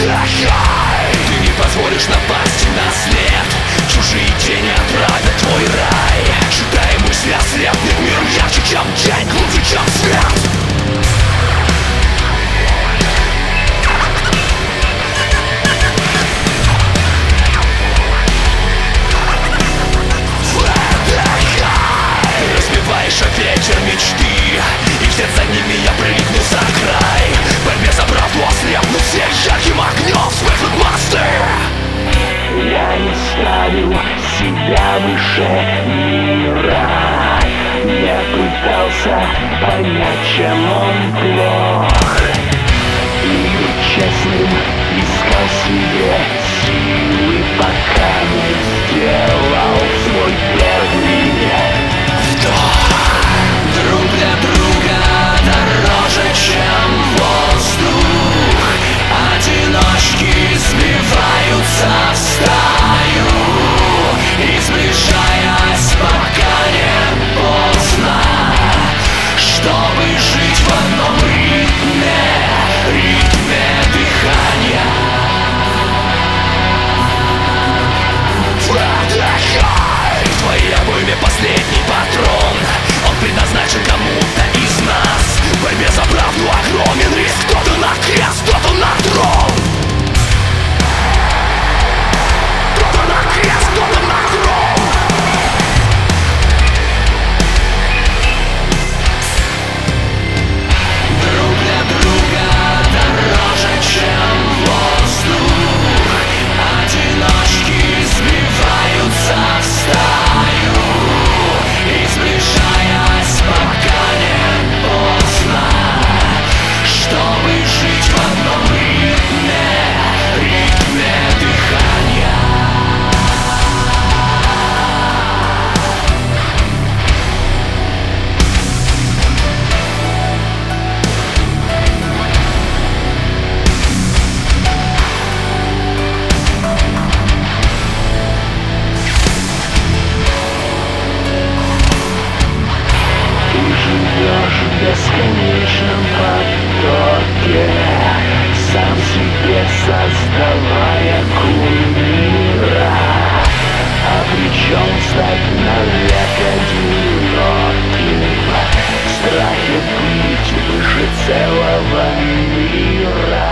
Ты не позволишь напасть на след. Чужие тени отравят твой рай. Читая мысли ослепнет мир ярче, чем день, глубже, чем свет. Разбиваешь о ветер мечты, и вслед за ними я прыгну за край. В борьбе за правду ослепну все ярким огнем светлых глаз. Я не ставил себя выше мира, не пытался понять, чем он плох, и быть честным искал себе силы, пока не сделал свой первый вдох. Друг для друга дороже, чем воздух. Одиночки сбиваются в стаю, и сближаясь, пока не поздно, чтобы жить в одном ритме, ритме дыхания. В твоей обойме последний патрон. Он предназначен кому-то из нас. В борьбе за правду огромен риск. Кто-то на крест, кто-то на трон. Кто-то на крест, кто-то на трон. Друг для друга дороже, чем воздух. Одиночки сбиваются в стаю, и сближаясь, пока не поздно, чтобы жить в одном ритме, ритме дыхания. Живешь в бесконечном потоке, сам себе создавая кумира, обречен стать навек одиноким, в страхе быть выше целого мира.